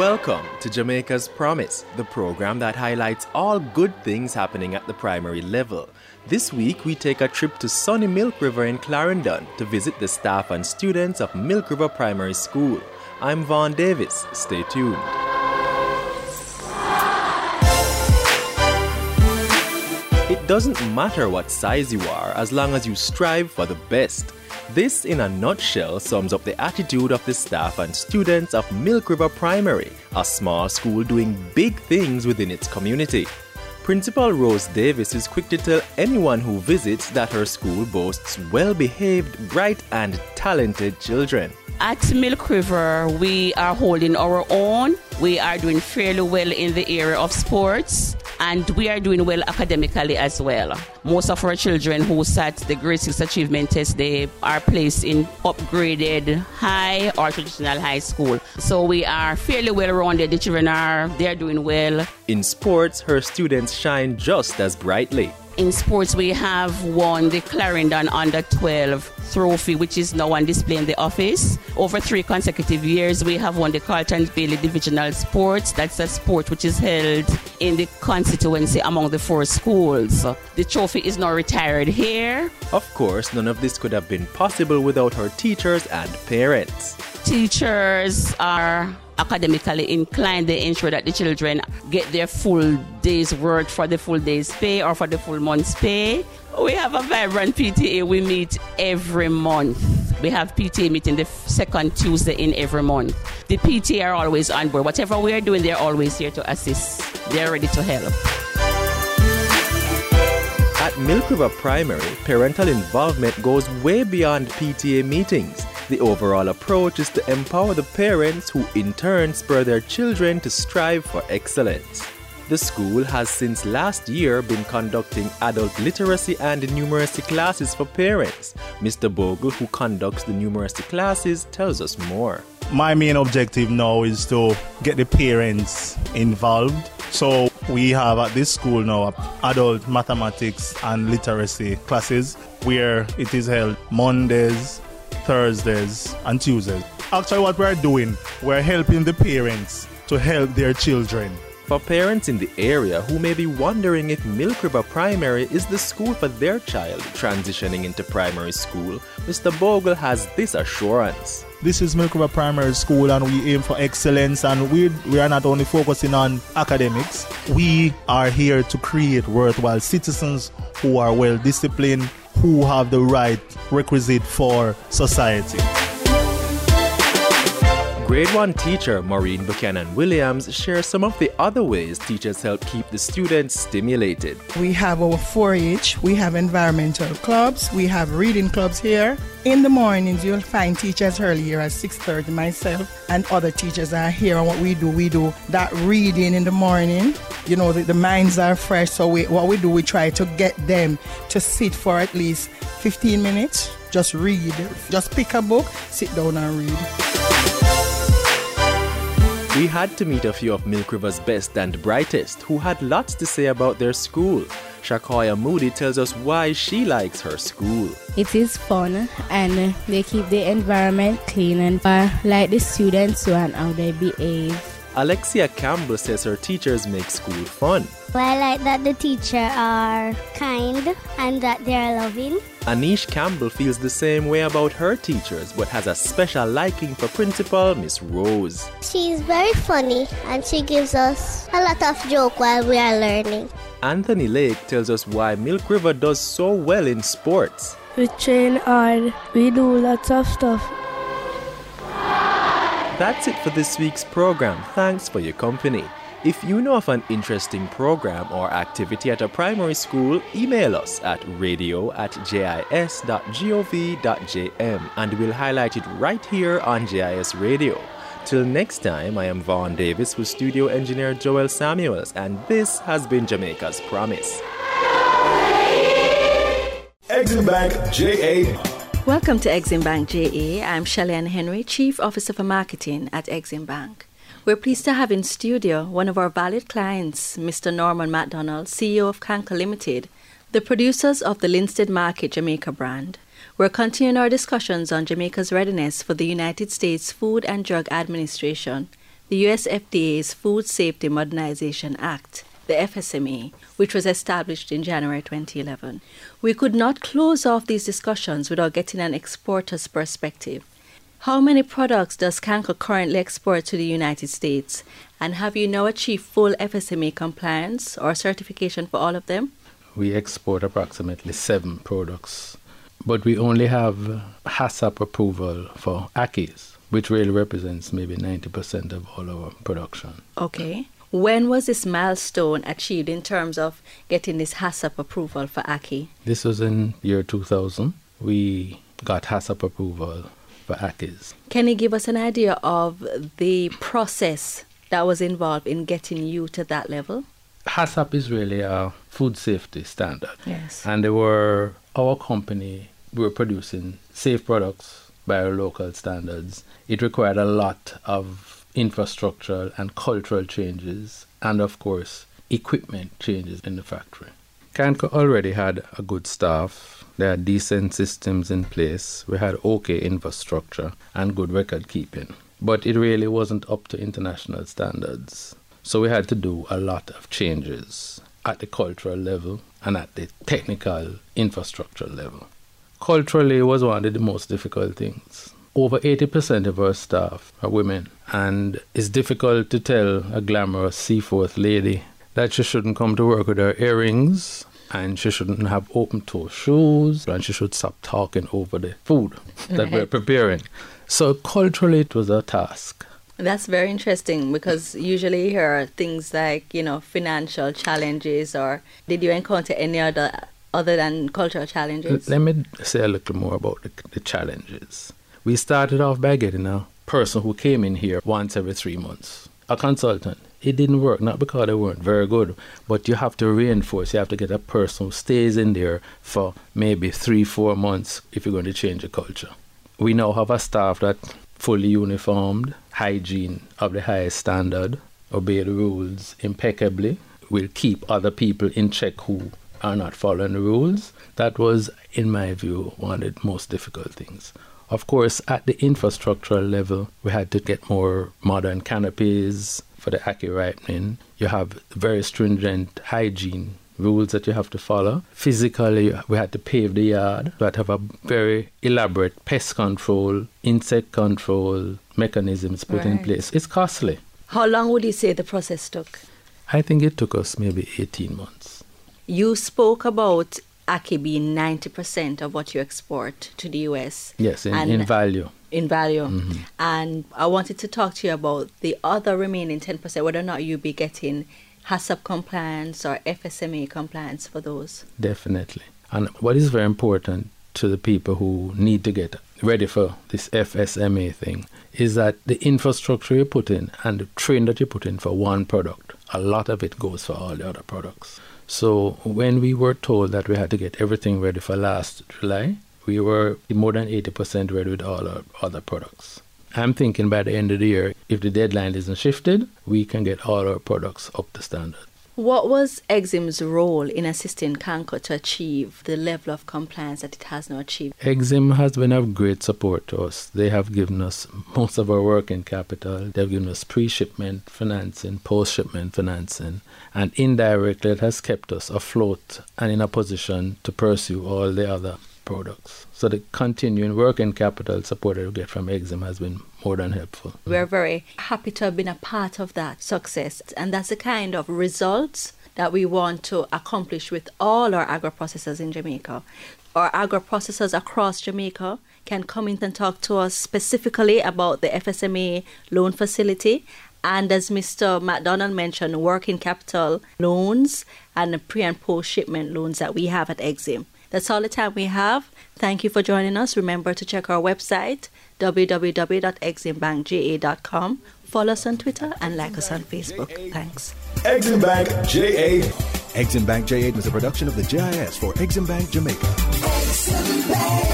Welcome to Jamaica's Promise, the program that highlights all good things happening at the primary level. This week, we take a trip to sunny Milk River in Clarendon to visit the staff and students of Milk River Primary School. I'm Vaughn Davis. Stay tuned. It doesn't matter what size you are as long as you strive for the best. This, in a nutshell, sums up the attitude of the staff and students of Milk River Primary, a small school doing big things within its community. Principal Rose Davis is quick to tell anyone who visits that her school boasts well-behaved, bright and talented children. At Milk River, we are holding our own. We are doing fairly well in the area of sports, and we are doing well academically as well. Most of our children who sat the Grade 6 Achievement Test, they are placed in upgraded high or traditional high school. So we are fairly well-rounded. The children they are doing well. In sports, her students shine just as brightly. In sports, we have won the Clarendon Under 12 trophy, which is now on display in the office. Over 3 consecutive years, we have won the Carlton Bailey Divisional Sports. That's a sport which is held in the constituency among the 4 schools. The trophy is now retired here. Of course, none of this could have been possible without her teachers and parents. Teachers are academically inclined. They ensure that the children get their full day's work for the full day's pay or for the full month's pay. We have a vibrant PTA. We meet every month. We have PTA meeting the second Tuesday in every month. The PTA are always on board. Whatever we are doing, they're always here to assist. They're ready to help. At Milk River Primary, parental involvement goes way beyond PTA meetings. The overall approach is to empower the parents who in turn spur their children to strive for excellence. The school has since last year been conducting adult literacy and numeracy classes for parents. Mr. Bogle, who conducts the numeracy classes, tells us more. My main objective now is to get the parents involved. So we have at this school now adult mathematics and literacy classes where it is held Mondays, Thursdays and Tuesdays. Actually, what we're doing, we're helping the parents to help their children. For parents in the area who may be wondering if Milk River Primary is the school for their child transitioning into primary school, Mr. Bogle has this assurance. This is Milk River Primary School and we aim for excellence, and we are not only focusing on academics, we are here to create worthwhile citizens who are well disciplined, who have the right requisite for society. Grade 1 teacher Maureen Buchanan Williams shares some of the other ways teachers help keep the students stimulated. We have our 4-H, we have environmental clubs, we have reading clubs here. In the mornings, you'll find teachers early here at 6:30. Myself and other teachers are here, and what we do that reading in the morning. You know, the minds are fresh, so we try to get them to sit for at least 15 minutes, just read. Just pick a book, sit down and read. We had to meet a few of Milk River's best and brightest who had lots to say about their school. Shakoya Moody tells us why she likes her school. It is fun and they keep the environment clean, and I like the students too and how they behave. Alexia Campbell says her teachers make school fun. I like that the teachers are kind and that they are loving. Anish Campbell feels the same way about her teachers, but has a special liking for Principal Miss Rose. She's very funny and she gives us a lot of joke while we are learning. Anthony Lake tells us why Milk River does so well in sports. We train hard, we do lots of stuff. That's it for this week's program. Thanks for your company. If you know of an interesting program or activity at a primary school, email us at radio@jis.gov.jm and we'll highlight it right here on JIS Radio. Till next time, I am Vaughn Davis with studio engineer Joel Samuels, and this has been Jamaica's Promise. Exim Bank JA. Welcome to Exim Bank JA. I'm Shelley-Ann Henry, Chief Officer for Marketing at Exim Bank. We're pleased to have in studio one of our valued clients, Mr. Norman MacDonald, CEO of Kanka Limited, the producers of the Linstead Market Jamaica brand. We're continuing our discussions on Jamaica's readiness for the United States Food and Drug Administration, the US FDA's Food Safety Modernization Act, the FSMA, which was established in January 2011. We could not close off these discussions without getting an exporter's perspective. How many products does Kanko currently export to the United States? And have you now achieved full FSMA compliance or certification for all of them? We export approximately 7 products, but we only have HACCP approval for Ackies, which really represents maybe 90% of all our production. Okay. When was this milestone achieved in terms of getting this HACCP approval for Ackie? This was in year 2000. We got HACCP approval for Ackies. Can you give us an idea of the process that was involved in getting you to that level? HACCP is really a food safety standard. Yes. And our company, we were producing safe products by our local standards. It required a lot of infrastructural and cultural changes and, of course, equipment changes in the factory. Kanko already had a good staff. There are decent systems in place. We had okay infrastructure and good record keeping. But it really wasn't up to international standards. So we had to do a lot of changes at the cultural level and at the technical infrastructure level. Culturally, it was one of the most difficult things. Over 80% of our staff are women, and it's difficult to tell a glamorous seafourth lady that she shouldn't come to work with her earrings, and she shouldn't have open-toe shoes, and she should stop talking over the food that we're preparing. So culturally, it was a task. That's very interesting, because usually you hear things like, financial challenges, or did you encounter any other than cultural challenges? Let me say a little more about the challenges. We started off by getting a person who came in here once every 3 months, a consultant. It didn't work, not because they weren't very good, but you have to reinforce. You have to get a person who stays in there for maybe 3-4 months if you're going to change the culture. We now have a staff that fully uniformed, hygiene of the highest standard, obey the rules impeccably, will keep other people in check who are not following the rules. That was, in my view, one of the most difficult things. Of course, at the infrastructural level, we had to get more modern canopies for the Ackie ripening. You have very stringent hygiene rules that you have to follow. Physically, we had to pave the yard. We had to have a very elaborate pest control, insect control mechanisms put in place. It's costly. How long would you say the process took? I think it took us maybe 18 months. You spoke about Ackie being 90% of what you export to the US. Yes, in value. In value. Mm-hmm. And I wanted to talk to you about the other remaining 10%, whether or not you'll be getting HACCP compliance or FSMA compliance for those. Tradefinitely. And what is very important to the people who need to get ready for this FSMA thing is that the infrastructure you put in and the training that you put in for one product, a lot of it goes for all the other products. So when we were told that we had to get everything ready for last July, we were more than 80% ready with all our other products. I'm thinking by the end of the year, if the deadline isn't shifted, we can get all our products up to standard. What was EXIM's role in assisting Kanko to achieve the level of compliance that it has now achieved? EXIM has been of great support to us. They have given us most of our working capital. They have given us pre-shipment financing, post-shipment financing, and indirectly it has kept us afloat and in a position to pursue all the other products. So the continuing working capital support that we get from EXIM has been more than helpful. We're very happy to have been a part of that success, and that's the kind of results that we want to accomplish with all our agro-processors in Jamaica. Our agro-processors across Jamaica can come in and talk to us specifically about the FSMA loan facility, and as Mr. McDonald mentioned, working capital loans and the pre- and post-shipment loans that we have at EXIM. That's all the time we have. Thank you for joining us. Remember to check our website, www.eximbankja.com. Follow us on Twitter and like us on Facebook. Thanks. Exim Bank JA. Exim Bank JA was a production of the GIS for Exim Bank Jamaica. Exim Bank.